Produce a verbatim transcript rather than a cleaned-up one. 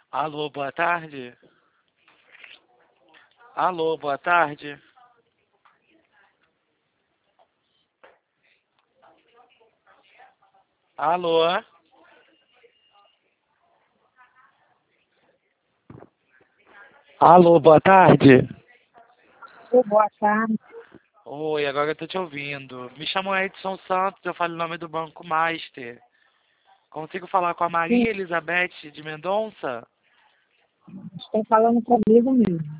Alô, boa tarde. Alô, boa tarde. Alô? Alô, boa tarde. Ô, boa tarde. Oi, agora eu tô te ouvindo. Me chamo Edson Santos, eu falo em nome do Banco Master. Consigo falar com a Sim, Maria Elizabeth de Mendonça? estou falando comigo mesmo.